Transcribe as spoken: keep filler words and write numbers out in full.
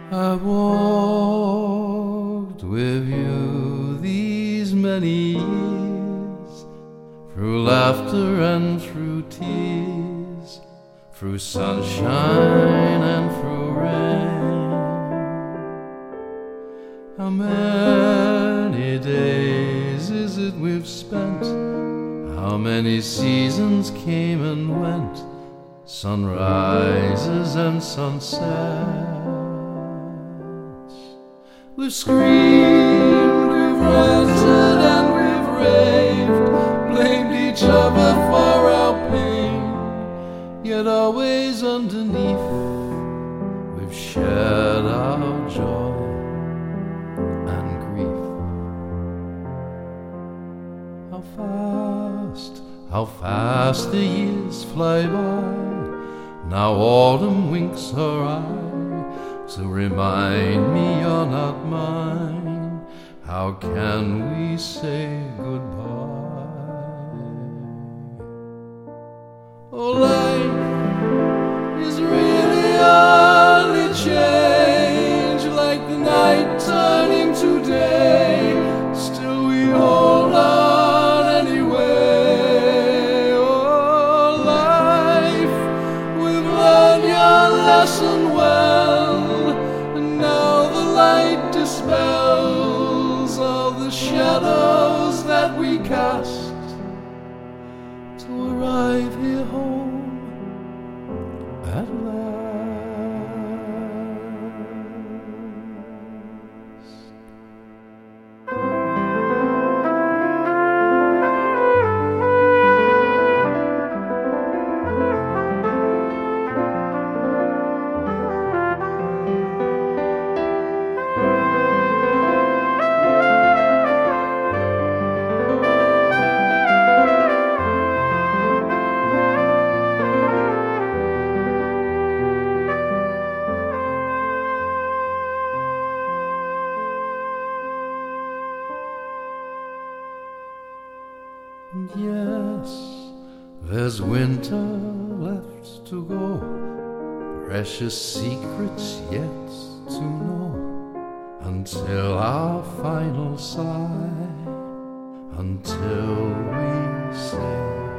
I've walked with you these many years, through laughter and through tears, through sunshine and through rain. How many days is it we've spent? How many seasons came and went? Sunrises and sunsets. We've screamed, we've ranted and we've raved, blamed each other for our pain, yet always underneath we've shared our joy and grief. How fast, how fast the years fly by. Now autumn winks her eye to remind me you're not mine. How can we say goodbye? Oh, life is really only change, like the night turning to day. Still we hold on anyway. Oh, life, we've learned your lesson well, and now the light dispels all the shadows that we cast to arrive here home at last. And yes, there's winter left to go, precious secrets yet to know, until our final sigh, until we say